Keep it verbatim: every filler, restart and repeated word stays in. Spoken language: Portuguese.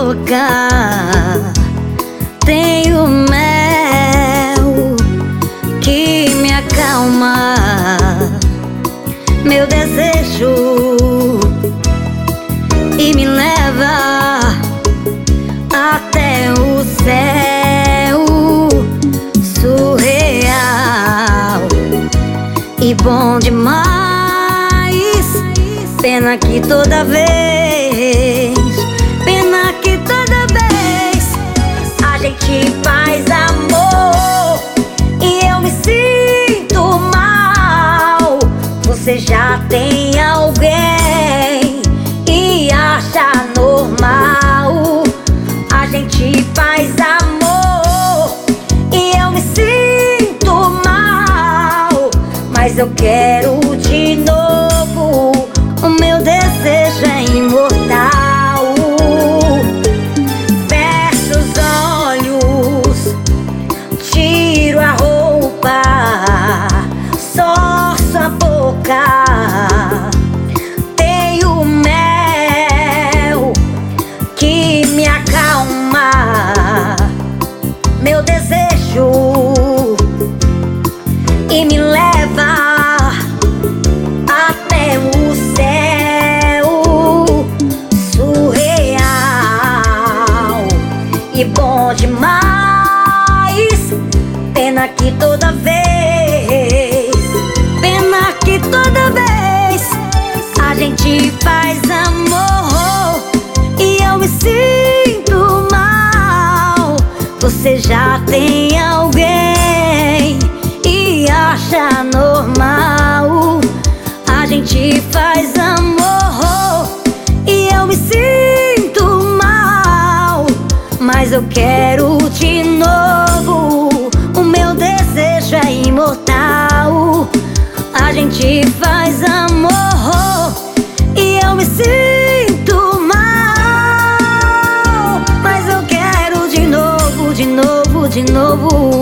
boca tem o mel que me acalma, meu desejo, e me leva até o céu, surreal e bom demais. Pena que toda vez, pena que toda vez a gente faz amor e eu me sinto mal. Você já tem alguém e acha normal. A gente faz amor e eu me sinto mal, mas eu quero de novo. O meu desejo é imortal. Fecho os olhos, tiro a roupa, sorço a boca, tenho mel que me acalma, meu desejo, e me leva até o céu, surreal e bom demais. Pena que toda vez, pena que toda vez a gente faz amor e eu me sinto mal. Você já tem alguém e acha normal. A gente faz amor e eu me sinto mal, mas eu quero de novo. O meu desejo é imortal. A gente faz amor e eu me sinto mal, mas eu quero de novo, de novo, de novo.